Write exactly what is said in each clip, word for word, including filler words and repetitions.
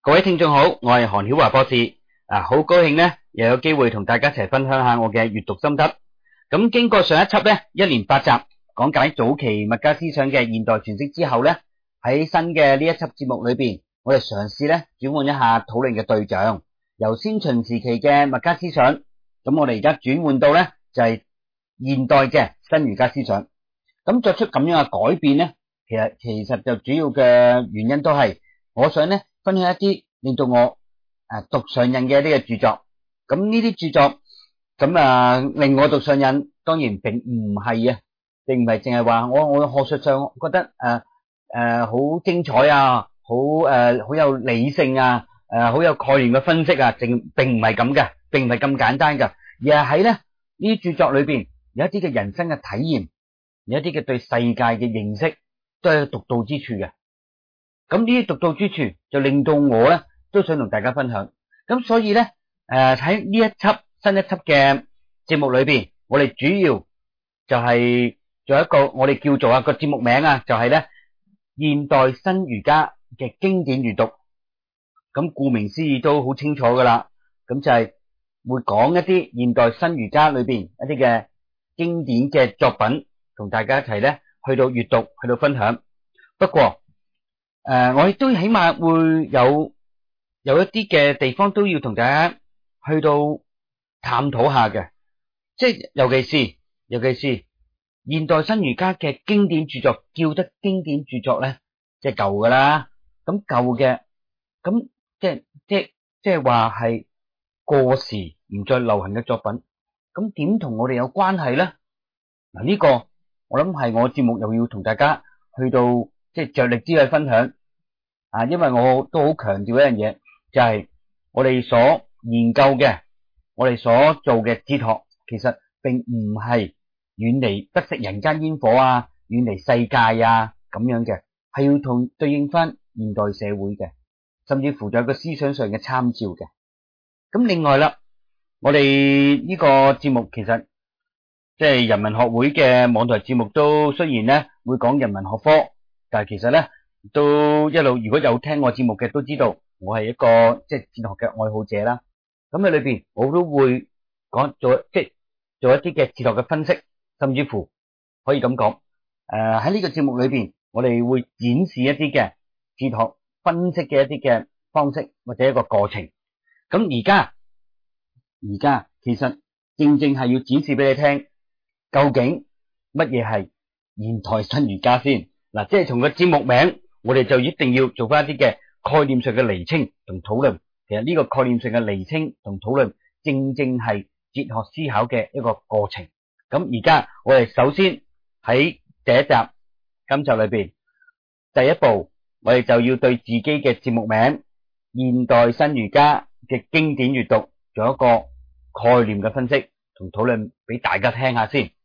各位聽眾好，我係韓曉華博士。啊，好高興咧，又有機會同大家一齊分享下我嘅閱讀心得。咁經過上一輯咧，一連八集講解早期墨家思想嘅現代詮釋之後咧，喺新嘅呢一輯節目裏邊，我哋嘗試咧轉換一下討論嘅對象，由先秦時期嘅墨家思想，咁我哋而家轉換到咧就係現代嘅新儒家思想。咁作出咁樣嘅改變咧，其實其實就主要嘅原因都係，我想咧分享一啲令到我誒讀上癮嘅呢個著作。咁呢啲著作咁啊令我讀上癮，當然並唔係啊，並唔係淨係話我我學術上覺得誒誒好精彩啊，好誒好有理性啊，誒好有概念嘅分析啊，並並唔係咁嘅，並唔係咁簡單嘅，而係喺咧呢啲著作裏邊有一啲嘅人生嘅體驗，有一啲嘅對世界嘅認識都係獨到之處嘅。咁呢啲獨到之處就令到我咧都想同大家分享。咁所以咧誒喺呢一輯新一輯嘅節目裏邊，我哋主要就係做一個我哋叫做啊個節目名啊，就係咧現代新儒家嘅經典閱讀。咁顧名思義都好清楚噶啦，咁就係會講一啲現代新儒家裏邊一啲嘅經典嘅作品，同大家一齊咧去到閱讀，去到分享。不過誒、呃，我亦都起碼會有有一啲嘅地方都要同大家去到探討下嘅，即係尤其是尤其是現代新儒家嘅經典著作，叫得經典著作咧，即係舊噶啦。咁舊嘅，咁即係即係即係話係過時唔再流行嘅作品，咁點同我哋有關係咧？嗱，呢個我諗係我節目又要同大家去到即係着力之去分享啊，因為我都好強調一樣嘢，就係我哋所研究嘅，我哋所做嘅哲學，其實並唔係遠離不食人間煙火啊，遠離世界啊咁樣嘅，係要同對應翻現代社會嘅，甚至乎仲有個思想上嘅參照嘅。咁另外啦，我哋呢個節目其實即係人文學會嘅網台節目，都雖然咧會講人文學科，但係其實咧都一路如果有聽我節目嘅都知道，我係一個即係哲學嘅愛好者啦。咁喺裏邊我都會講做即係做一啲嘅哲學嘅分析，甚至乎可以咁講，誒喺呢個節目裏邊，我哋會展示一啲嘅哲學分析嘅一啲嘅方式或者一個過程。咁而家而家其實正正係要展示俾你聽，究竟乜嘢係現代新儒家先？嗱，即係從個節目名，我哋就一定要做翻一啲嘅概念上嘅釐清同討論。其實呢個概念上嘅釐清同討論，正正係哲學思考嘅一個過程。咁而家我哋首先喺第一集今集裏邊，第一步我哋就要對自己嘅節目名現代新儒家嘅經典閱讀做一個概念嘅分析同討論俾大家聽下先。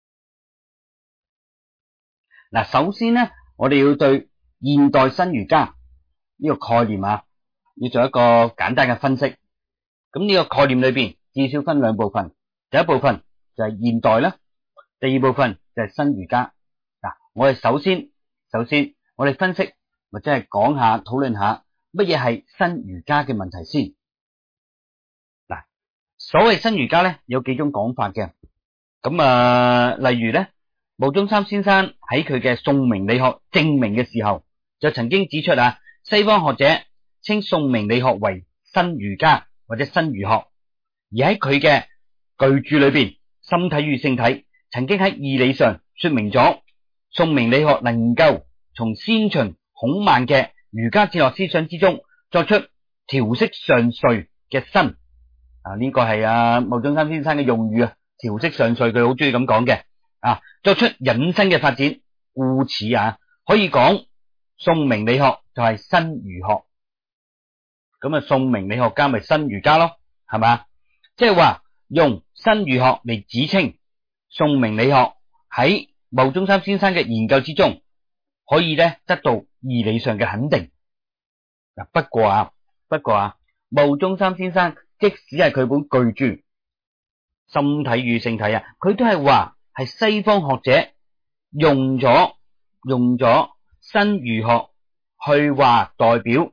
嗱，首先咧，我哋要對現代新儒家呢個概念啊，要做一個簡單嘅分析。咁呢個概念裏邊至少分兩部分，第一部分就係現代啦，第二部分就係新儒家。嗱，我哋首先首先我哋分析或者係講下討論下乜嘢係新儒家嘅問題先。嗱，所謂新儒家咧有幾種講法嘅。咁啊，例如咧，牟宗三先生喺佢嘅宋明理學正名嘅時候，就曾經指出啊，西方學者稱宋明理學為新儒家或者新儒學，而喺佢嘅巨著裏邊《心體與性體》曾經喺義理上說明咗宋明理學能夠從先秦孔孟嘅儒家哲學思想之中作出調適上序嘅新啊，呢、這個係啊牟宗三先生嘅用語啊，調適上序佢好中意咁講嘅啊，作出引申嘅發展，故此啊可以講宋明理學就係新儒學。咁啊，宋明理學家咪新儒家咯，係嘛？即係話用新儒學嚟指稱宋明理學喺牟宗三先生嘅研究之中，可以咧得到義理上嘅肯定。嗱，不過啊，不過啊，牟宗三先生即使係佢本巨著《心體與性體》啊，佢都係話係西方學者用咗用咗新儒學去話代表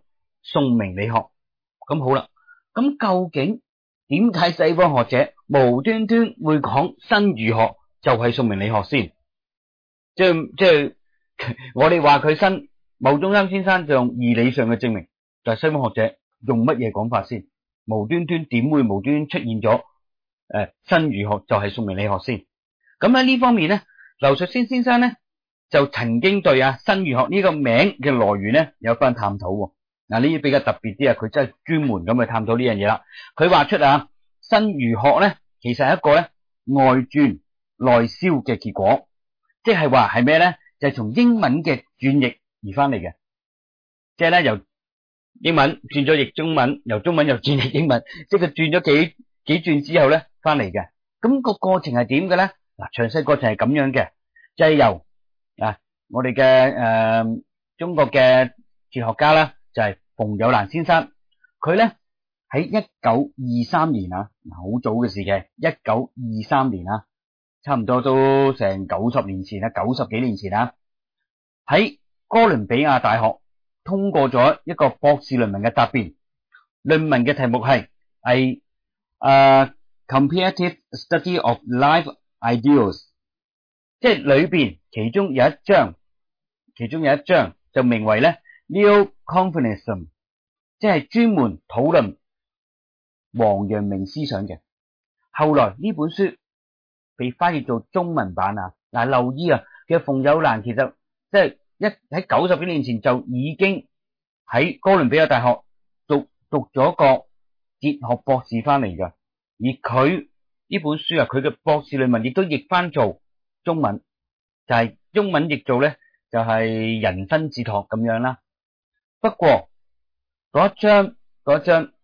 宋明理學。咁好啦，咁究竟點解西方學者無端端會講新儒學就係宋明理學先？即係即係我哋話佢新，牟宗三先生就用義理上嘅證明，但係西方學者用乜嘢講法先？無端端點會無端端出現咗誒新儒學就係宋明理學先？咁喺呢方面咧，劉述先先生咧就曾經對啊新儒學呢個名嘅來源咧有番探討。嗱，呢啲比較特別啲啊，佢真係專門咁去探討呢樣嘢啦。佢話出啊新儒學咧其實係一個咧外轉內銷嘅結果，即係話係咩咧？就係、是、從英文嘅轉譯而翻嚟嘅，即係咧由英文轉咗譯中文，由中文又轉譯英文，即係佢轉咗幾幾轉之後咧翻嚟嘅。咁、那個過程係點嘅咧？嗱，詳細過程係咁樣嘅，就係、是、由啊我哋嘅誒中國嘅哲學家啦，就係、是、馮友蘭先生，佢咧喺一九二三年啊，好早嘅時嘅，一九二三年啊，差唔多都成九十年前啦，九十幾年前啊，喺哥倫比亞大學通過咗一個博士論文嘅答辯，論文嘅題目係係誒 Comparative Study of Life Ideals， 即係裏邊其中有一章，其中有一章就名為咧 Neo-Confucianism， 即係專門討論王陽明思想嘅。後來呢本書被翻譯做中文版啊，嗱，留意啊，其實馮友蘭其實即係一喺九十幾年前就已經喺哥倫比亞大學讀讀咗個哲學博士翻嚟噶，而佢呢本書啊，佢嘅博士論文亦都譯翻做中文，就係、是、中文譯做咧就係人生哲學咁樣啦。不過嗰一章嗰一章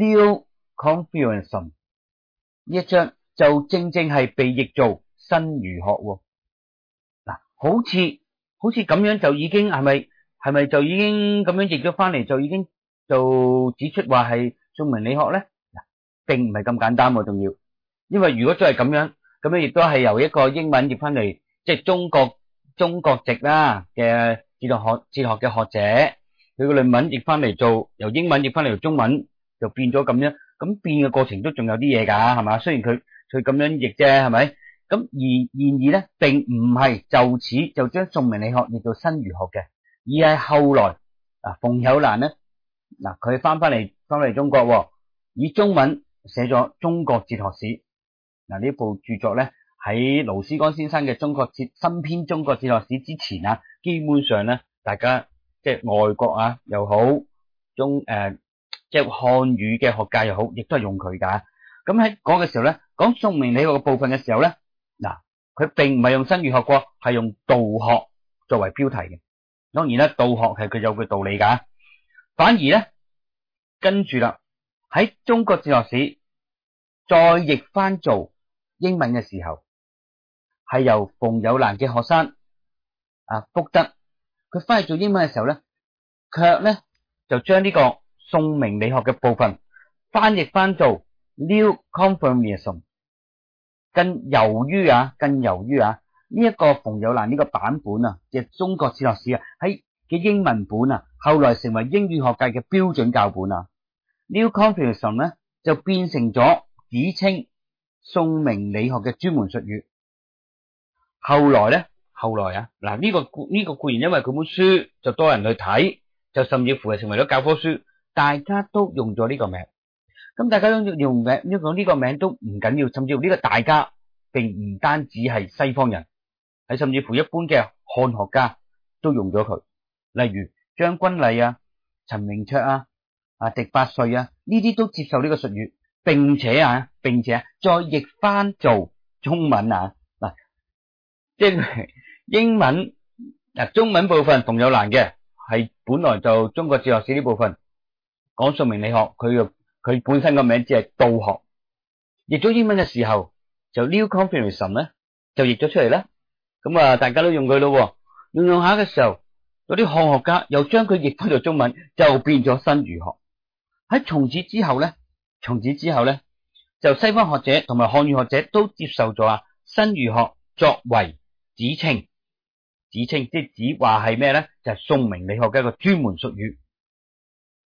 Neo-Confucianism 呢一章就正正係被譯做新儒學。嗱，好似好似咁樣就已經係咪係咪就已經咁樣譯咗翻嚟，就已經就指出話係宋明理學咧？嗱，並唔係咁簡單喎，仲要，因為如果真係咁樣，咁樣亦都係由一個英文譯翻嚟，即係中國中國籍啦嘅哲學學哲學嘅學者，佢個論文譯翻嚟做由英文譯翻嚟做中文，就變咗咁樣。咁變嘅過程都仲有啲嘢噶，係嘛？雖然佢佢咁樣譯啫，係咪？咁而然而咧，並唔係就此就將宋明理學譯做新儒學嘅，而係後來啊，馮友蘭咧，嗱佢翻翻嚟翻嚟中國，以中文寫咗《中國哲學史》。嗱，呢部著作咧喺勞思光先生嘅《中國哲新編中國哲學史》之前啊，基本上咧大家即係外國啊又好，中誒。呃即係漢語嘅學界又好，亦都係用佢噶。咁喺講嘅時候咧，講宋明理學嘅部分嘅時候咧，嗱，佢並唔係用新儒學過，係用道學作為標題嘅。當然啦，道學係佢有佢道理噶。反而咧，跟住啦，喺中國哲學史再譯翻做英文嘅時候，係由馮友蘭嘅學生啊福德，佢翻譯做英文嘅時候咧，卻咧就將呢個宋明理學嘅部分翻譯翻做 Neo-Confucianism， 更由於啊，更由於啊呢一個馮友蘭呢個版本啊，即係中國哲學史啊，喺嘅英文本啊，後來成為英語學界嘅標準教本啊。Neo-Confucianism 咧就變成咗指稱宋明理學嘅專門術語。後來咧，後來啊，嗱、這、呢個呢、這個固然因為佢本書就多人去睇，就甚至乎係成為咗教科書。大家都用咗呢個名，咁大家都用名，用呢個名都唔緊要，甚至乎呢個大家並唔單止係西方人，係甚至乎一般嘅漢學家都用咗佢，例如張君麗啊、陳明卓啊、啊狄百歲啊，呢啲都接受呢個術語，並且啊，並且再譯翻做中文啊，嗱，即係英文嗱，中文部分馮友蘭嘅係本來就中國哲學史呢部分。講宋明理學，佢嘅佢本身個名只係道學，譯咗英文嘅時候就 Neo-Confucianism 咧就譯咗出嚟啦。咁啊，大家都用佢咯，用用下嘅時候，有啲漢學家又將佢譯翻做中文，就變咗新儒學。喺從此之後咧，從此之後咧，就西方學者同埋漢語學者都接受咗啊新儒學作為指稱，指稱即係指話係咩咧？就係、是、宋明理學嘅一個專門術語。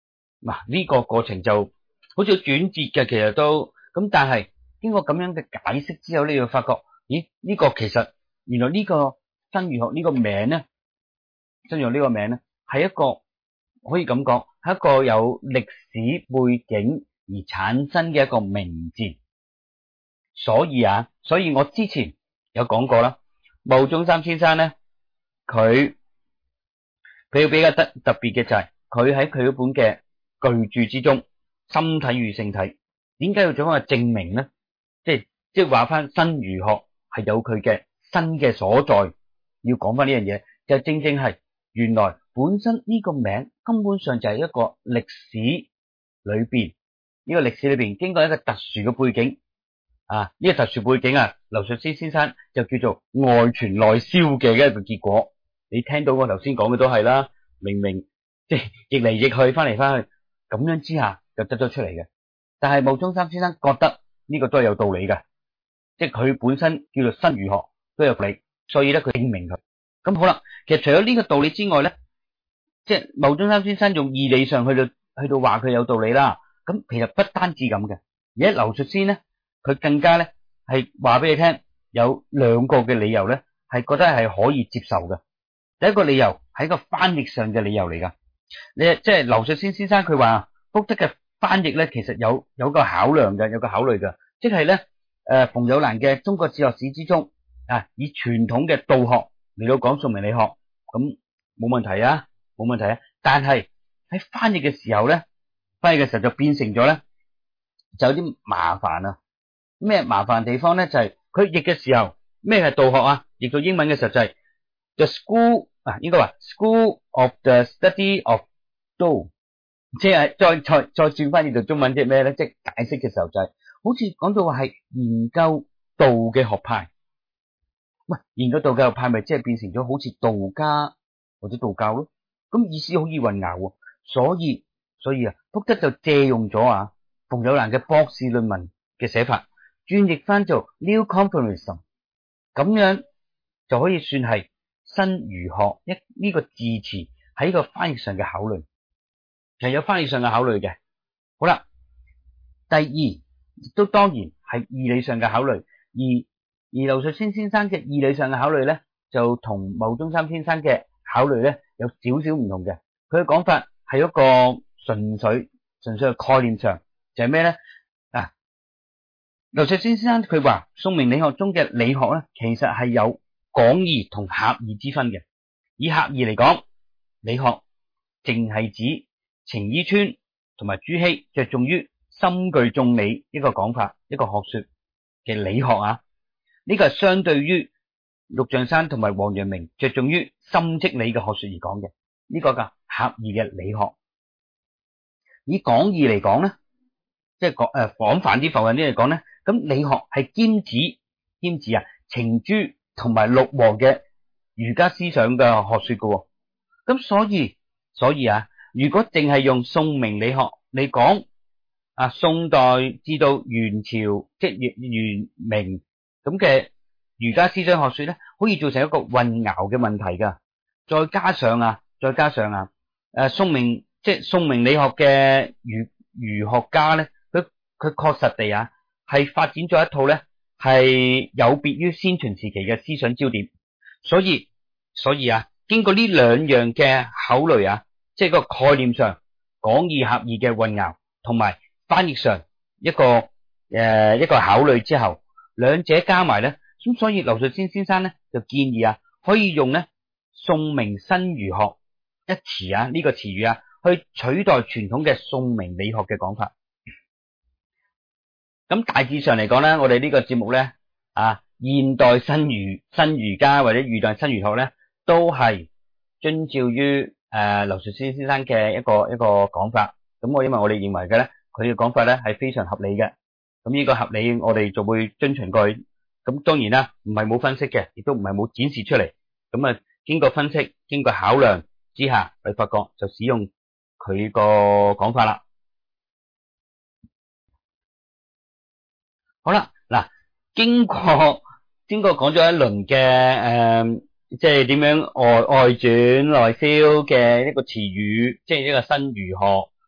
嗱，呢個過程就好似轉折嘅，其實都咁，但係經過咁樣嘅解釋之後，你會發覺，咦？呢個其實原來呢個新儒學呢個名咧，新儒學呢個名咧，係一個可以咁講，係一個有歷史背景而產生嘅一個名字。所以啊，所以我之前有講過啦，牟宗三先生咧，佢佢比較特特別嘅就係佢喺佢嗰本嘅巨著之中，心體與性體，點解要做翻個證明咧？即係即係話翻新儒學係有佢嘅新嘅所在，要講翻呢樣嘢，就正正係原來本身呢個名根本上就係一個歷史裏邊，呢個歷史裏邊經過一個特殊嘅背景啊，呢個特殊背景啊，劉述先先生就叫做外傳內銷嘅一個結果。你聽到我頭先講嘅都係啦，明明即係逆嚟逆去，翻嚟翻去，咁樣之下就得咗出嚟嘅。但係牟宗三先生覺得呢個都係有道理嘅，即係佢本身叫做新儒學都有道理，所以咧佢證明佢。咁好啦，其實除咗呢個道理之外咧，即係牟宗三先生用義理上去到去到話佢有道理啦。咁其實不單止咁嘅，而家劉述先咧，佢更加咧係話俾你聽，有兩個嘅理由咧係覺得係可以接受嘅。第一個理由係一個翻譯上嘅理由嚟噶，你即係劉述先先生佢話福德嘅翻譯咧，其實有有個考量嘅，有個考慮嘅，即係咧誒馮友蘭嘅中國哲學史之中啊，以傳統嘅道學嚟到講宋明理學，咁冇問題啊，冇問題啊。但係喺翻譯嘅時候咧，翻譯嘅時候就變成咗咧，就有啲麻煩啊。咩麻煩地方咧？就係佢譯嘅時候，咩係道學啊？譯到英文嘅時候就係、是、the school 啊，應該話 school of the study of道，即係再再再轉翻譯到中文即係咩咧？即係解釋嘅時候就係、是、好似講到話係研究道嘅學派，喂，研究道嘅學派咪即係變成咗好似道家或者道教咯？咁意思好易混淆喎，所以所以啊，福德就借用咗啊馮友蘭嘅博士論文嘅寫法，轉譯翻做 New Conformism， 咁樣就可以算係新儒學一呢個字詞喺個翻譯上嘅考慮，係有翻譯上嘅考慮嘅。好啦，第二亦都當然係義理上嘅考慮，而而劉述先先生嘅義理上嘅考慮咧，就同牟宗三先生嘅考慮咧有少少唔同嘅。佢嘅講法係一個純粹純粹嘅概念上，就係咩咧？啊，劉述先先生佢話宋明理學中嘅理學咧，其實係有廣義同狹義之分嘅。以狹義嚟講，理學淨係指程伊川同埋朱熹着重於深具眾理一個講法，一個學說嘅理學啊。呢、這個係相對於陸象山同埋王陽明着重於深積理嘅學說而講嘅，呢、這個嘅狹義嘅理學。以廣義嚟講咧，即係講誒廣泛啲、浮人啲嚟講咧，咁理學係兼指兼指啊程朱同埋陸王嘅儒家思想嘅學說嘅。咁所以所以啊，如果淨係用宋明理學嚟講啊，宋代至到元朝即係元明咁嘅儒家思想學說咧，可以造成一個混淆嘅問題噶。再加上啊，再加上啊，誒宋明即係宋明理學嘅儒儒學家咧，佢佢確實地啊，係發展咗一套咧係有別於先秦時期嘅思想焦點。所以所以啊，經過呢兩樣嘅考慮啊，即係個概念上廣義狹義嘅混淆，同埋翻譯上一個誒、呃、一個考慮之後，兩者加埋咧，咁所以劉述先先生咧就建議啊，可以用咧宋明新儒學一詞啊呢、這個詞語啊，去取代傳統嘅宋明理學嘅講法。咁大致上嚟講咧，我哋呢個節目咧啊，現代新儒新儒家或者現代新儒學咧，都係遵照於誒劉述先先生嘅一個一個講法。咁我因為我哋認為嘅咧，佢嘅講法咧係非常合理嘅。咁呢個合理，我哋就會遵循過去。咁當然啦，唔係冇分析嘅，亦都唔係冇展示出嚟。咁啊，經過分析、經過考量之下，你發覺就使用佢個講法啦。好啦，嗱，經過經過講咗一輪嘅誒，即係點樣外外傳內銷嘅一個詞語，即係一個新儒學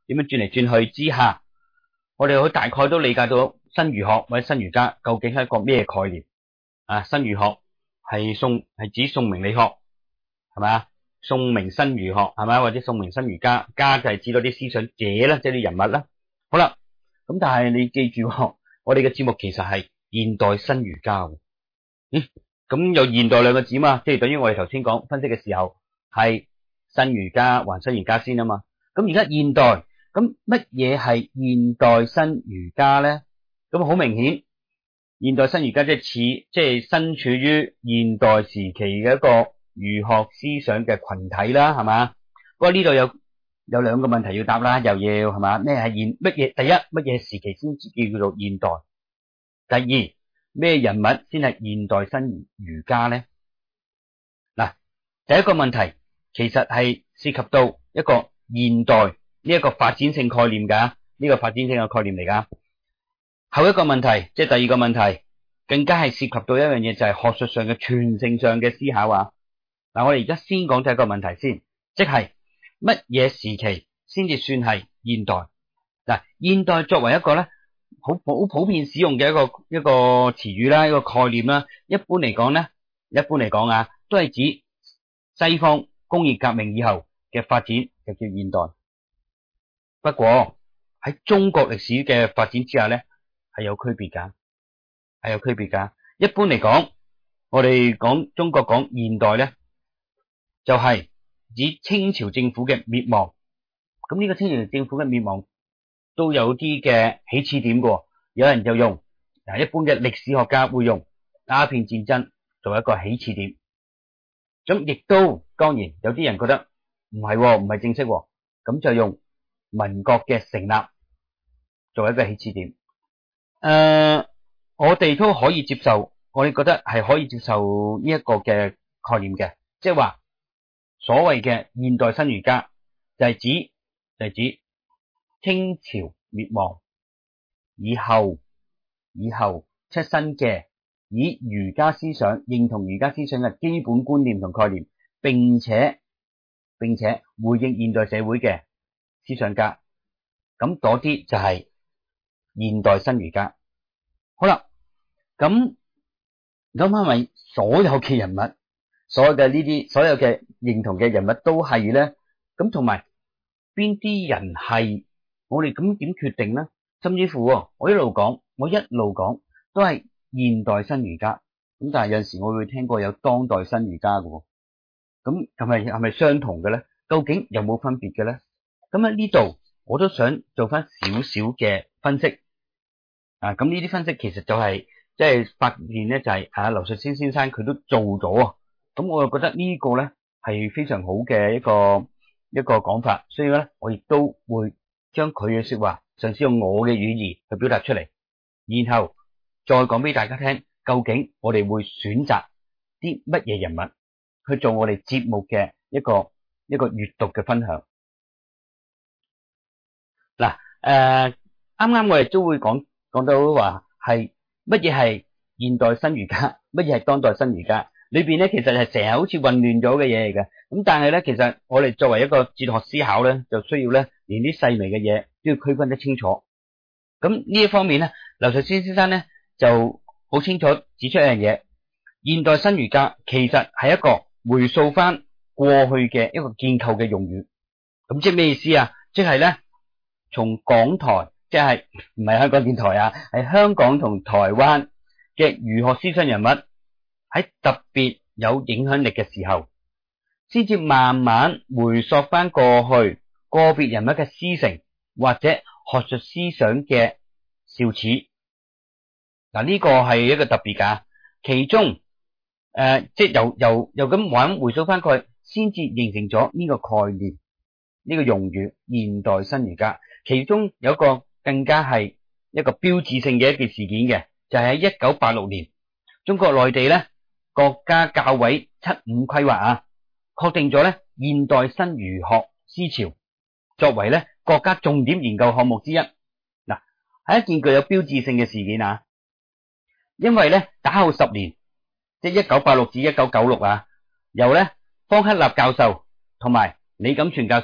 點樣轉嚟轉去之下，我哋好大概都理解到新儒學或者新儒家究竟係一個咩概念啊？新儒學係宋係指宋明理學係咪啊？宋明新儒學係咪？或者宋明新儒家，家就係指嗰啲思想者啦，即係啲人物啦。好啦，咁但係你記住，我哋嘅節目其實係現代新儒家。咦？咁有現代兩個字嘛？即係等於我哋頭先講分析嘅時候係新儒家還新儒家先啊嘛。咁而家現代，咁乜嘢係現代新儒家咧？咁好明顯，現代新儒家即係似即係身處於現代時期嘅一個儒學思想嘅群體啦，係嘛？不過呢度有有兩個問題要答啦，又要係嘛？咩係現乜嘢？第一，乜嘢時期先至叫做現代？第二，咩人物先係現代新儒家咧？嗱，第一個問題其實係涉及到一個現代呢一個發展性概念噶，呢個發展性嘅概念嚟噶。後一個問題，即係第二個問題，更加係涉及到一樣嘢，就係學術上嘅傳承上嘅思考啊。嗱，我哋而家先講第一個問題先，即係乜嘢時期先至算係現代？嗱，現代作為一個咧好普普遍使用嘅一個一個詞語啦，一個概念啦，一般嚟講咧，一般嚟講啊，都係指西方工業革命以後嘅發展就叫現代。不過喺中國歷史嘅發展之下咧，係有區別噶，係有區別噶。一般嚟講，我哋講中國講現代咧，就係指清朝政府嘅滅亡。咁呢個清朝政府嘅滅亡都有啲嘅起始點嘅，有人就用嗱，一般嘅歷史學家會用鴉片戰爭作為一個起始點。咁亦都當然有啲人覺得唔係，唔係正式，咁就用民國嘅成立作為一個起始點。誒、呃，我哋都可以接受，我哋覺得係可以接受呢一個嘅概念嘅，即係話所謂嘅現代新儒家就係指就係指清朝滅亡以後以後出生嘅以儒家思想認同儒家思想嘅基本觀念同概念，並且並且回應現代社會嘅思想家，咁嗰啲就係現代新儒家。好啦，咁咁係咪所有嘅人物，所有嘅呢啲所有嘅認同嘅人物都係咧？咁同埋邊啲人係我哋咁點決定咧？甚至乎我一路講，我一路講都係現代新儒家。咁但係有陣時我會聽過有當代新儒家嘅，咁係咪係咪相同嘅咧？究竟有冇分別嘅咧？咁喺呢度我都想做翻少少嘅分析。啊，咁呢啲分析其實就係即係發現咧，就係啊劉述先先生佢都做咗啊。咁我又覺得呢個咧係非常好嘅一個一個講法，所以咧我亦都會將佢嘅說話嘗試用我嘅語言去表達出嚟，然後再講俾大家聽，究竟我哋會選擇啲乜嘢人物去做我哋節目嘅一個一個閱讀嘅分享。嗱，誒，啱啱我哋都會講講到話係乜嘢係現代新儒家，乜嘢係當代新儒家，裏邊咧其實係成日好似混亂咗嘅嘢嚟嘅。咁但係咧，其實我哋作為一個哲學思考咧，就需要咧連啲細微嘅嘢都要區分得清楚。咁呢一方面咧，劉述先先生咧就好清楚指出一樣嘢，現代新儒家其實係一個回溯翻過去嘅一個建構嘅用語。咁即係咩意思啊？即係咧從港台，即係唔係香港電台啊，係香港同台灣嘅儒學思想人物喺特別有影響力嘅時候，先至慢慢回溯翻過去個別人物嘅師承或者學術思想嘅肇始。嗱，呢個係一個特別噶，其中誒、呃、即係由由由咁玩回溯翻過去，先至形成咗呢個概念，呢、這個用語現代新儒家。其中有一個更加係一個標誌性嘅一件事件嘅，就係喺一九八六年，中國內地咧國家教委七五規劃啊，確定咗咧現代新儒學思潮作為咧國家重點研究項目之一。嗱，係一件具有標誌性嘅事件啊，因為咧打後十年，即係一九八六至一九九六啊，由咧方克立教授同埋李錦泉教授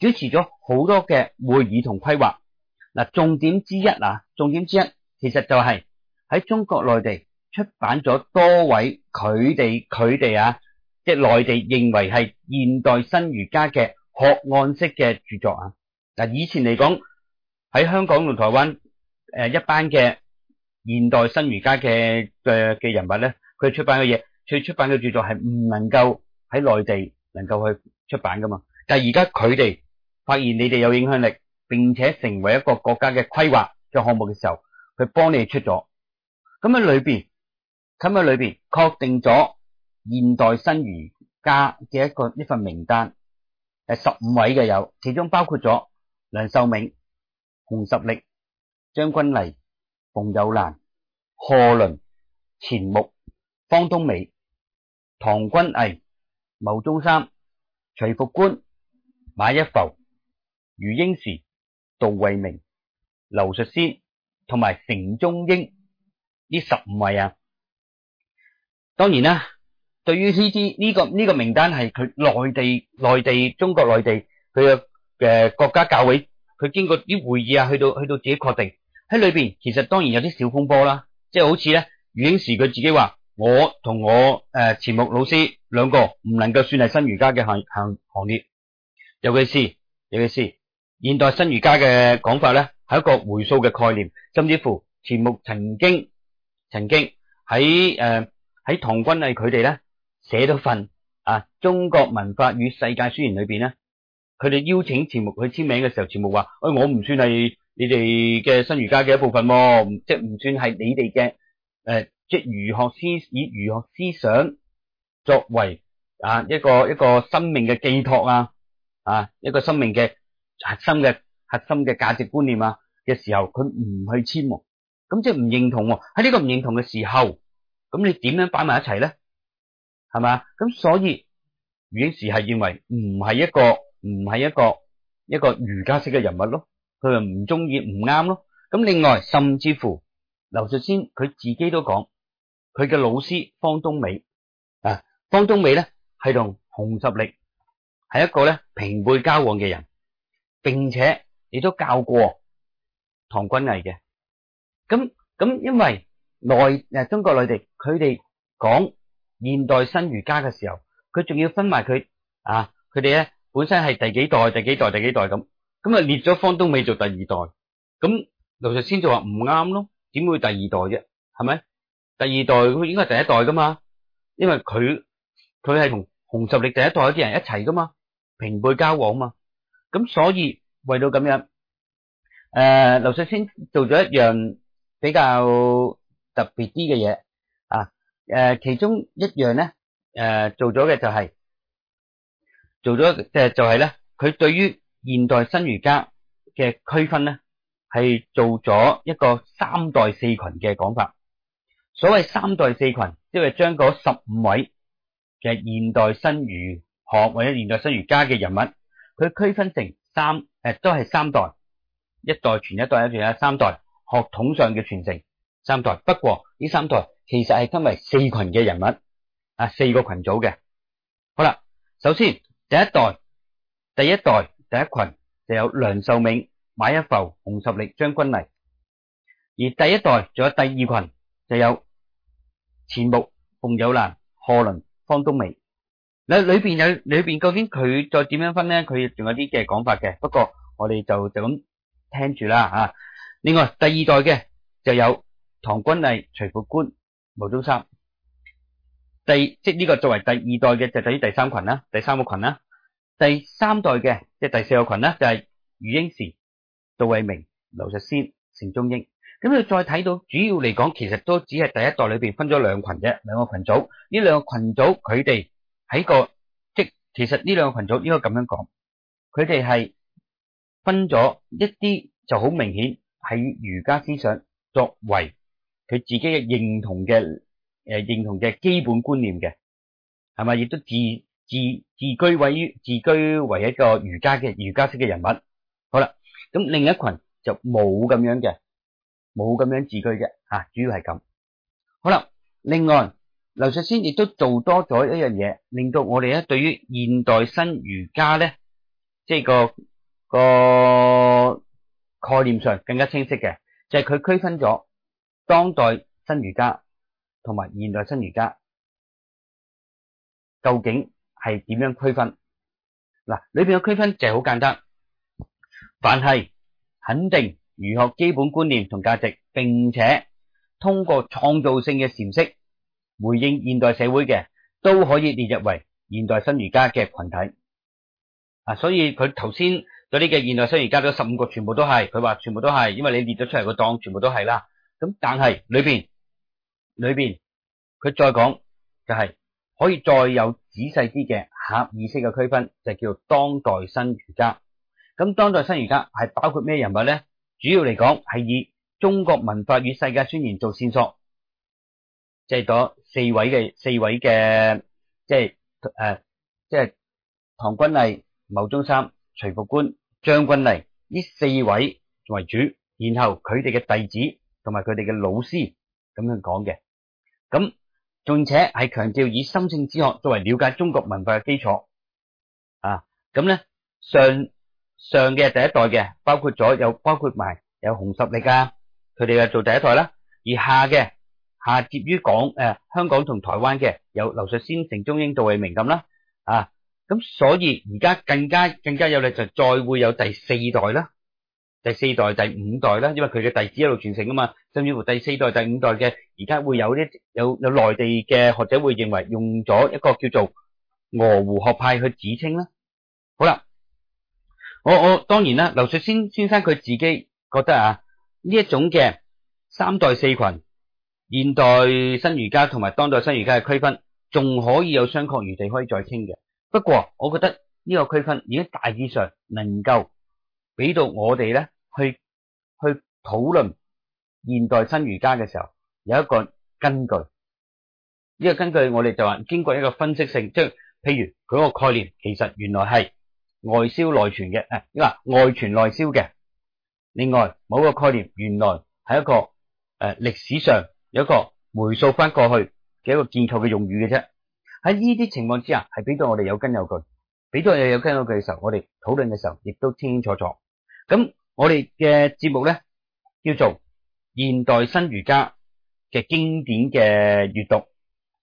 主持咗好多嘅會議同規劃。嗱，重點之一啊，重點之一其實就係喺中國內地出版咗多位佢哋佢哋啊，即係內地認為係現代新儒家嘅學案式嘅著作啊。嗱，以前嚟講喺香港同台灣誒一班嘅現代新儒家嘅嘅嘅人物咧，佢出版嘅嘢，佢出版嘅著作係唔能夠喺內地能夠去出版噶嘛。但係而家佢哋發現你哋有影響力，並且成為一個國家嘅規劃嘅項目嘅時候，佢幫你出咗。咁喺裏邊，咁喺裏邊確定咗現代新儒家嘅一個一份名單，係十五位嘅有，其中包括咗梁漱溟、熊十力、張君麗、馮友蘭、賀倫、錢穆、方東美、唐君毅、牟宗三、徐復觀、馬一浮、余英時、杜維明、劉述先同埋成中英呢十五位啊。當然啦，對於呢啲呢個呢、這個名單係佢內地內地中國內地佢嘅嘅國家教委，佢經過啲會議啊，去到去到自己確定喺裏邊。其實當然有啲小風波啦，即係好似咧余英時佢自己話，我同我誒錢穆老師兩個唔能夠算係新儒家嘅行行行列，尤其是尤其是現代新儒家嘅講法咧，係一個回溯嘅概念，甚至乎錢穆曾經曾經喺誒喺唐君毅佢哋咧寫咗份啊中國文化與世界宣言裏邊咧，佢哋邀請錢穆去簽名嘅時候，錢穆話：，誒、哎，我唔算係你哋嘅新儒家嘅一部分喎，即係唔算係你哋嘅誒，即係儒學思以儒學思想作為啊一個一個生命嘅寄託啊，啊一個生命嘅核心嘅核心嘅價值觀念啊嘅時候，佢唔去簽喎，咁即係唔認同喎。喺呢個唔認同嘅時候，咁你點樣擺埋一齊咧？係嘛？咁所以余英時係認為唔係一個唔係一個一個儒家式嘅人物咯，佢又唔中意唔啱咯。咁另外甚至乎劉述先佢自己都講，佢嘅老師方東美啊，方東美咧係同熊十力係一個咧平輩交往嘅人，並且亦都教過唐君毅嘅。咁咁因為內誒中國內地佢哋講現代新儒家嘅時候，佢仲要分埋佢啊，佢哋咧本身係第幾代、第幾代、第幾代咁，咁啊列咗方東美做第二代，咁劉述先就話唔啱咯，點會第二代啫？係咪？第二代佢應該係第一代噶嘛，因為佢佢係同熊十力第一代嗰啲人一齊噶嘛，平輩交往嘛，咁所以為到咁樣，誒劉述先做咗一樣比較特別啲嘅嘢啊。誒、呃，其中一樣咧，誒、呃，做咗嘅就係、是、做咗，即係就係咧，佢對於現代新儒家嘅區分咧，係做咗一個三代四群嘅講法。所謂三代四群，即係將嗰十五位嘅現代新儒學或者現代新儒家嘅人物，佢區分成三，誒、呃，都係三代，一代傳一代，一代傳三代，學統上嘅傳承三代。不過呢三代其實係分為四群嘅人物，啊，四個群組嘅。好啦，首先第一代，第一代第一群就有梁漱溟、馬一浮、熊十力、張君麗，而第一代仲有第二群就有錢穆、馮友蘭、賀倫、方東美。裏裏邊有裏邊究竟佢再點樣分咧？佢仲有啲嘅講法嘅，不過我哋就就咁聽住啦吓。另外第二代嘅就有唐君毅、徐復觀、牟宗三。第即呢個作為第二代嘅就等於第三群啦，第三個群啦。第三代嘅即係第四個群啦，就係余英時、杜維明、劉述先、成中英。咁你再睇到主要嚟講，其實都只係第一代裏邊分咗兩群啫，兩個群組。呢兩個群組佢哋喺個即其實呢兩個群組應該咁樣講，佢哋係分咗一啲就好明顯係儒家思想作為佢自己嘅認同嘅誒、呃、認同嘅基本觀念嘅，係咪？亦都自自自居位於自居為一個儒家嘅儒家式嘅人物。好啦，咁另一群就冇咁樣嘅，冇咁樣自居嘅吓、啊，主要係咁。好啦，另外劉述先亦都做多咗一樣嘢，令到我哋咧對於現代新儒家咧，即係個個概念上更加清晰嘅，就係佢區分咗當代新儒家同埋現代新儒家究竟係點樣區分。嗱，裏邊嘅區分就係好簡單，凡係肯定儒學基本觀念同價值，並且通過創造性嘅闡釋回應現代社會嘅，都可以列入為現代新儒家嘅群體。啊，所以佢頭先嗰啲嘅現代新儒家嗰十五個全部都係，佢話全部都係，因為你列咗出嚟個檔全部都係啦。咁但係裏邊裏邊佢再講就係可以再有仔細啲嘅狹義式嘅區分，就叫做當代新儒家。咁當代新儒家係包括咩人物咧？主要嚟講係以中國文化與世界宣言做線索，即係嗰四位嘅四位嘅，即係誒，即係唐君毅、牟宗三、徐復觀、張君麗呢四位為主，然後佢哋嘅弟子同埋佢哋嘅老師咁樣講嘅。咁仲且係強調以心性之學作為了解中國文化嘅基礎啊。咁咧上上嘅第一代嘅包括咗有包括埋有熊十力啊，佢哋係做第一代啦。而下嘅下接於港誒、呃、香港同台灣嘅有劉述先、程中英、杜維明咁啦啊。咁所以而家更加更加有力就再會有第四代啦，第四代第五代啦，因為佢嘅弟子一路傳承啊嘛，甚至乎第四代第五代嘅而家會有啲有有內地嘅學者會認為用咗一個叫做鵝湖學派去指稱啦。好啦，我我當然啦，劉述先先生佢自己覺得啊，呢一種嘅三代四群現代新儒家同埋當代新儒家嘅區分仲可以有商榷餘地可以再傾嘅。不過我覺得呢個區分已經大致上能夠俾到我哋咧去去討論現代新儒家嘅時候有一個根據。呢個根據我哋就話經過一個分析性，即係譬如佢個概念其實原來係外銷內傳嘅，誒，嗱外傳內銷嘅。另外某個概念原來係一個誒歷史上有一個回溯翻過去嘅一個建構嘅用語嘅啫。喺呢啲情況之下，係俾到我哋有根有據，俾到我哋有根有據嘅時候，我哋討論嘅時候亦都清清楚楚。咁我哋嘅節目咧叫做現代新儒家嘅經典嘅閱讀。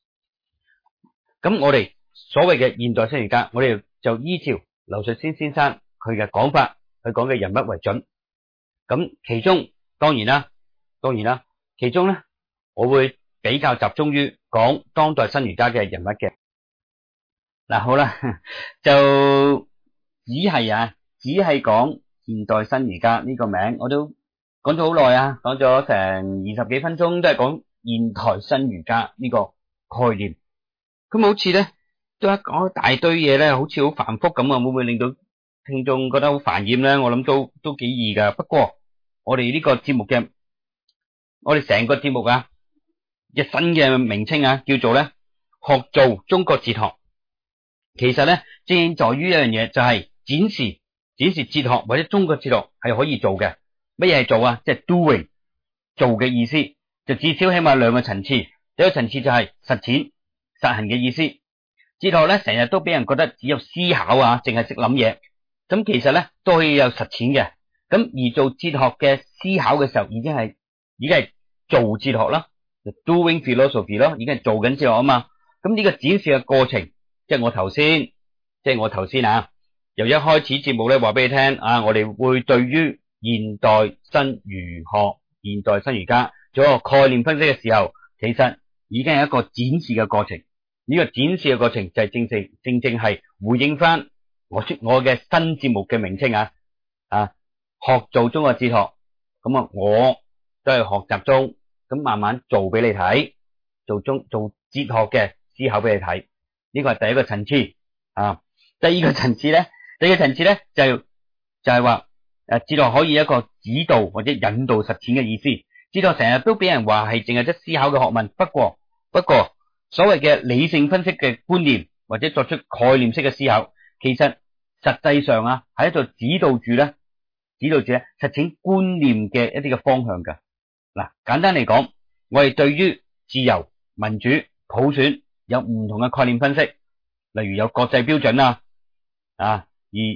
咁我哋所謂嘅現代新儒家，我哋就依照劉述先先生佢嘅講法，佢講嘅人物為準。咁其中當然啦，當然啦，其中咧我會比較集中於講當代新儒家嘅人物嘅。嗱，好啦，就只係啊，只係講現代新儒家呢個名，我都講咗好耐啊，講咗成二十幾分鐘，都係講現代新儒家呢個概念。咁好似咧都一講一大堆嘢咧，好似好繁複咁啊，會唔會令到聽眾覺得好煩厭咧？我諗都都幾易噶。不過我哋呢個節目嘅，我哋成個節目啊，一新嘅名稱啊，叫做咧學做中國哲學。其實咧正在於一樣嘢，就係展示展示哲學或者中國哲學係可以做嘅。乜嘢係做啊？即係 doing 做嘅意思，就至少起碼兩個層次。第一個層次就係實踐實行嘅意思。哲學咧成日都俾人覺得只有思考啊，淨係識諗嘢。咁其實咧都可以有實踐嘅。咁而做哲學嘅思考嘅時候，已經係已經係做哲學啦，就 doing philosophy 咯，已經係做緊哲學啊嘛。咁呢個展示嘅過程，即係我頭先，即係我頭先啊，由一開始節目咧話俾你聽啊，我哋會對於現代新儒學、現代新儒家做一個概念分析嘅時候，其實已經係一個展示嘅過程。呢、這個展示嘅過程就係正正正正係回應翻我我嘅新節目嘅名稱啊啊！學做中國哲學，咁啊，我都係學習中，咁慢慢做俾你睇，做中做哲學嘅思考俾你睇，呢個係第一個層次啊。第二個層次咧，第二個層次咧就就係話誒，哲學可以一個指導或者引導實踐嘅意思。哲學成日都俾人話係淨係得思考嘅學問，不過不過所謂嘅理性分析嘅觀念或者作出概念式嘅思考，其實實際上啊喺度指導住咧。指導住咧實踐觀念嘅一啲嘅方向噶。嗱，簡單嚟講，我哋對於自由、民主、普選有唔同嘅概念分析，例如有國際標準啊，啊，而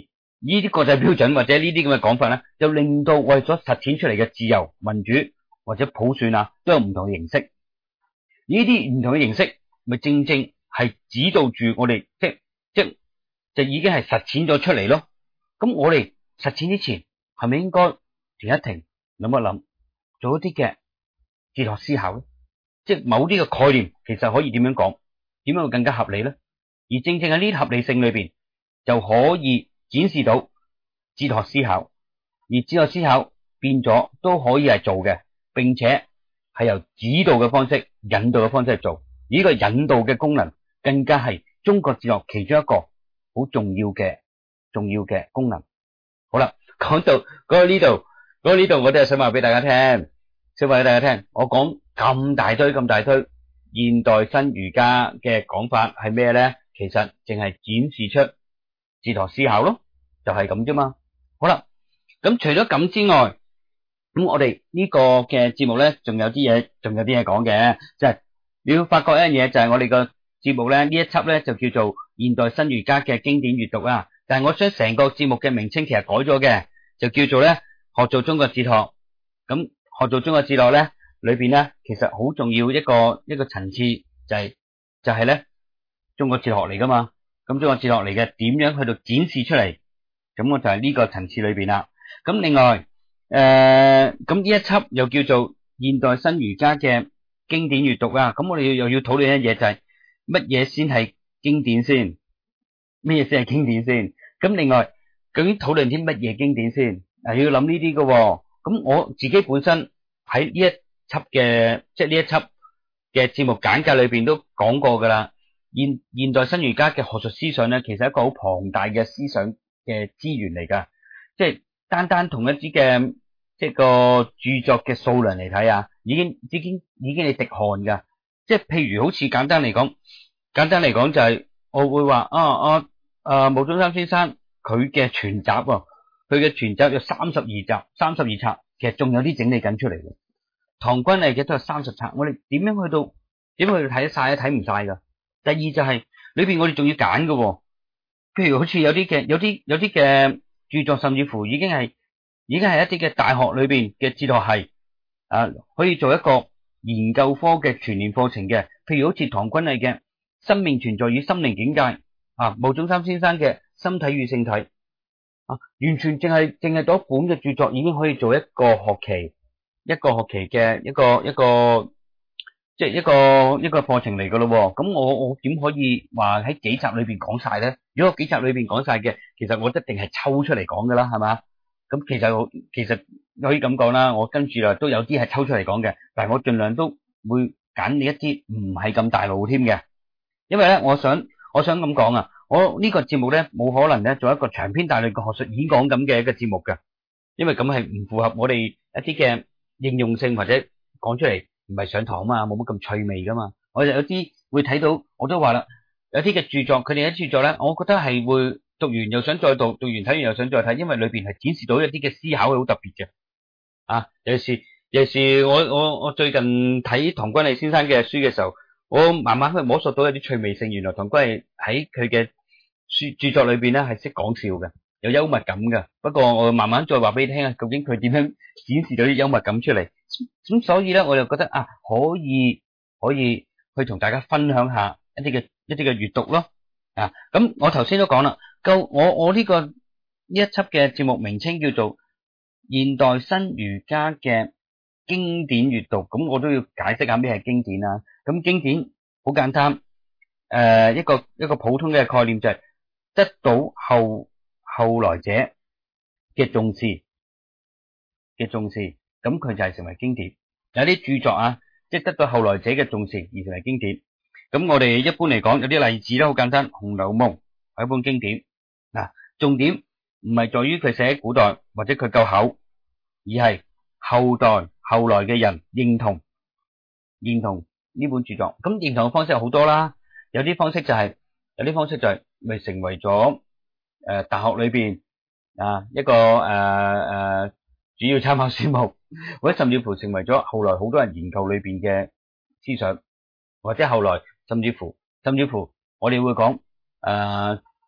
呢啲國際標準或者呢啲咁嘅講法咧，就令到我哋所實踐出嚟嘅自由、民主或者普選啊，都有唔同嘅形式。呢啲唔同嘅形式，咪正正係指導住我哋，即即就已經係實踐咗出嚟咯。咁我哋實踐之前，係咪應該停一停，諗一諗，做一啲嘅哲學思考咧？即係某啲嘅概念，其實可以點樣講，點樣會更加合理咧？而正正喺呢啲合理性裏邊，就可以展示到哲學思考。而哲學思考變咗都可以係做嘅，並且係由指導嘅方式、引導嘅方式去做。而呢個引導嘅功能，更加係中國哲學其中一個好重要嘅重要嘅功能。好啦，講到講到呢度，講到呢度，我都係想話俾大家聽，想話俾大家聽，我講咁大堆咁大堆現代新儒家嘅講法係咩咧？其實淨係展示出哲學思考咯，就係咁啫嘛。好啦，咁除咗咁之外，咁我哋呢個嘅節目咧，仲有啲嘢，仲有啲嘢講嘅，即係你要發覺一樣嘢，就係我哋個節目咧，呢一輯咧就叫做現代新儒家嘅經典閱讀啊。但係我將成個節目嘅名稱其實改咗嘅，就叫做咧學做中國哲學。咁學做中國哲學咧，裏邊咧其實好重要一個一個層次，就係就係咧中國哲學嚟噶嘛。咁中國哲學嚟嘅點樣去到展示出嚟？咁我就係呢個層次裏邊啦。咁另外誒，咁呢一輯又叫做現代新儒家嘅經典閱讀啊。咁我哋又要討論一嘢，就係乜嘢先係經典先？乜嘢先係經典先？咁另外究竟討論啲乜嘢經典先？啊，要諗呢啲嘅。咁我自己本身喺呢一輯嘅，即係呢一輯嘅節目簡介裏邊都講過噶啦。現現代新儒家嘅學術思想咧，其實係一個好龐大嘅思想嘅資源嚟噶。即係單單同一啲嘅即係個著作嘅數量嚟睇啊，已經已經已經係滴汗噶。即係譬如好似簡單嚟講，簡單嚟講就係我會話啊啊啊，牟宗三先生佢嘅全集啊，佢嘅全集有三十二集，三十二冊，其實仲有啲整理緊出嚟嘅。唐君毅嘅都有三十冊，我哋點樣去到點樣去睇得晒？睇唔晒噶。第二就係裏邊我哋仲要揀嘅，譬如好似有啲嘅有啲有啲嘅著作，甚至乎已經係已經係一啲嘅大學裏邊嘅哲學系啊，可以做一個研究科嘅全年課程嘅。譬如好似唐君毅嘅《生命存在與心靈境界》啊，牟宗三先生嘅《心體與性體》啊，完全淨係淨係嗰本嘅著作已經可以做一個學期一個學期嘅一個一個即係一個一個課程嚟噶咯。咁我我點可以話喺幾集裏邊講晒咧？如果幾集裏邊講晒嘅，其實我一定係抽出嚟講噶啦，係嘛？咁其實其實可以咁講啦，我跟住啦都有啲係抽出嚟講嘅，但係我盡量都會揀你一啲唔係咁大路添嘅，因為咧我想我想咁講啊，我呢個節目咧冇可能咧做一個長篇大論嘅學術演講咁嘅一個節目嘅，因為咁係唔符合我哋一啲嘅應用性，或者講出嚟唔係上堂嘛，冇乜咁趣味噶嘛。我就有啲會睇到，我都話啦，有啲嘅著作，佢哋嘅著作咧，我覺得係會讀完又想再讀，讀完睇完又想再睇，因為裏邊係展示到一啲嘅思考係好特別嘅。啊，尤其是尤其是我我我最近睇唐君毅先生嘅書嘅時候，我慢慢去摸索到一啲趣味性。原來唐君毅喺佢嘅書著作裏邊咧係識講笑嘅，有幽默感嘅。不過我慢慢再話俾你聽啊，究竟佢點樣展示到啲幽默感出嚟？咁所以咧，我就覺得啊，可以可以去同大家分享下一啲嘅一啲嘅閱讀咯。啊，咁我頭先都講啦，夠我我呢個呢一輯嘅節目名稱叫做現代新儒家嘅經典閱讀，咁我都要解釋下咩係經典啦。咁經典好簡單，誒、呃、一個一個普通嘅概念就係得到後後來者嘅重視嘅重視，咁佢就係成為經典。有啲著作啊，即係得到後來者嘅重視而成為經典。咁我哋一般嚟講有啲例子都好簡單，《紅樓夢》係一本經典。嗱，重點唔係在於佢寫喺古代或者佢夠厚，而係後代後來嘅人認同認同呢本著作。咁認同嘅方式有好多啦，有啲方式就係、是、有啲方式就係、是、咪成為咗誒、呃、大學裏邊啊一個誒誒、呃呃、主要參考書目，或者甚至乎成為咗後來好多人研究裏邊嘅思想，或者後來甚至乎甚至乎我哋會講誒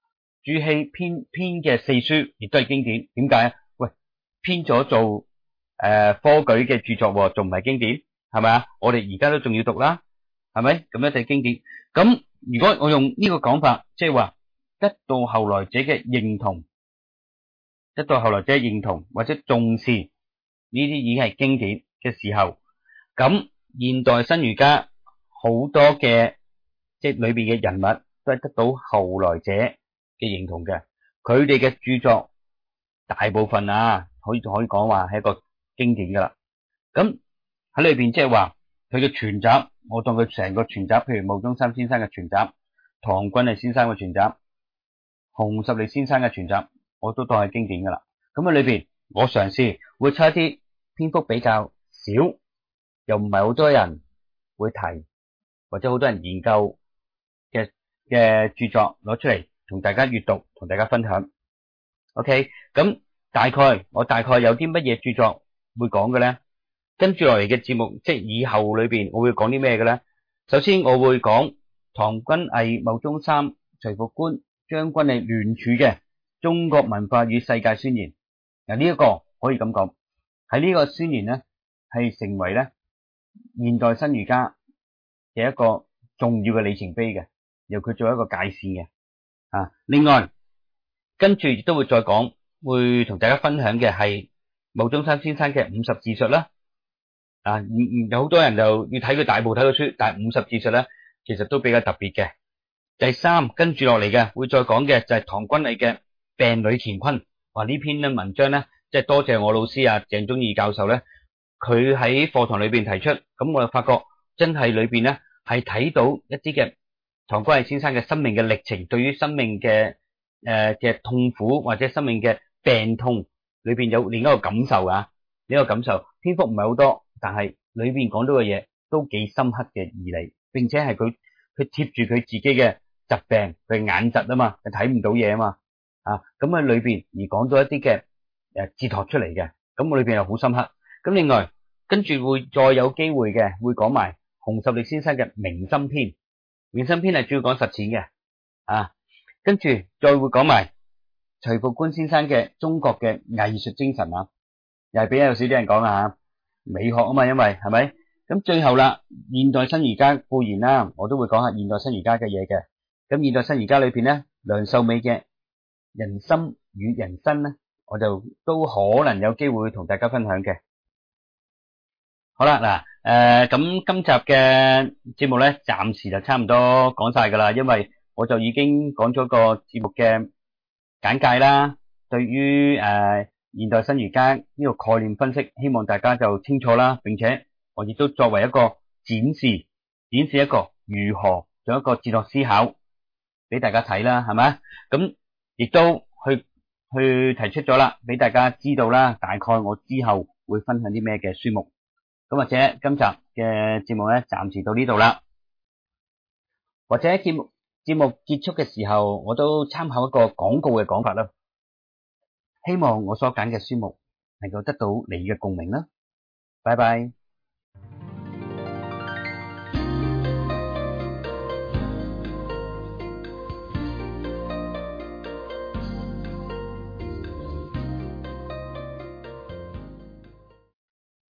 朱熹編編嘅四書亦都係經典。點解啊？喂，編咗做誒、呃、科舉嘅著作，仲唔係經典？係咪啊？我哋而家都仲要讀啦，係咪？咁一定係經典。咁如果我用呢個講法，即係話得到後來者嘅認同，得到後來者嘅認同或者重視，呢啲已經係經典嘅時候，咁現代新儒家好多嘅即係裏邊嘅人物都係得到後來者嘅認同嘅，佢哋嘅著作大部分啊，可以可以講話係一個經典噶啦。咁喺裏邊即係話佢嘅全集，我當佢成個全集，譬如牟宗三先生嘅全集、唐君毅先生嘅全集、熊十力先生嘅全集，我都當係經典噶啦。咁喺裏邊，我嘗試會抽一啲篇幅比較少，又唔係好多人會提，或者好多人研究嘅嘅著作攞出嚟，同大家閱讀，同大家分享。OK，咁大概我大概有啲乜嘢著作會講嘅咧？跟住落嚟嘅節目，即係以後裏邊我會講啲咩嘅咧？首先我會講唐君毅、牟宗三、徐復觀、張君冀聯署嘅《中國文化與世界宣言》。嗱，呢一個可以咁講，喺呢個宣言咧係成為咧現代新儒家嘅一個重要嘅里程碑嘅，由佢做一個界線嘅。啊，另外跟住亦都會再講，會同大家分享嘅係牟宗三先生嘅五十自述啦。啊，唔唔有好多人就要睇佢大部睇嘅書，但係五十自述咧，其實都比較特別嘅。第三，跟住落嚟嘅會再講嘅就係唐君毅嘅《病裏乾坤》。話呢篇咧文章咧，即係多謝我老師啊鄭宗義教授咧，佢喺課堂裏邊提出，咁我就發覺真係裏邊咧係睇到一啲嘅唐君毅先生嘅生命嘅歷程，對於生命嘅誒嘅痛苦或者生命嘅病痛裏邊有另一個感受啊，呢個感受篇幅唔係好多。但係裏邊講到嘅嘢都幾深刻嘅義理，並且係佢佢貼住佢自己嘅疾病，佢眼疾啊嘛，佢睇唔到嘢啊嘛，啊咁喺裏邊而講到一啲嘅誒哲學出嚟嘅，咁我裏邊又好深刻。咁另外跟住會再有機會嘅，會講埋熊十力先生嘅明心篇，明心篇係主要講實踐嘅，啊跟住再會講埋徐復觀先生嘅中國嘅藝術精神啊，又係俾有少啲人講啦吓。美學啊嘛，因為係咪？咁最後啦，現代新儒家固然啦，我都會講下現代新儒家嘅嘢嘅。咁現代新儒家裏邊咧，梁壽美嘅人心與人生咧，我就都可能有機會同大家分享嘅。好啦，嗱，誒，咁今集嘅節目咧，暫時就差唔多講晒噶啦，因為我就已經講咗個節目嘅簡介啦，對於誒。呃現代新儒家呢個概念分析，希望大家就清楚啦，並且我亦都作為一個展示，展示一個如何做一個哲學思考俾大家睇啦，係咪？咁亦都去去提出咗啦，俾大家知道啦，大概我之後會分享啲咩嘅書目。咁或者今集嘅節目咧，暫時到呢度啦。或者節目節目結束嘅時候，我都參考一個廣告嘅講法啦。希望我所揀嘅書目能夠得到你嘅共鳴啦，拜拜。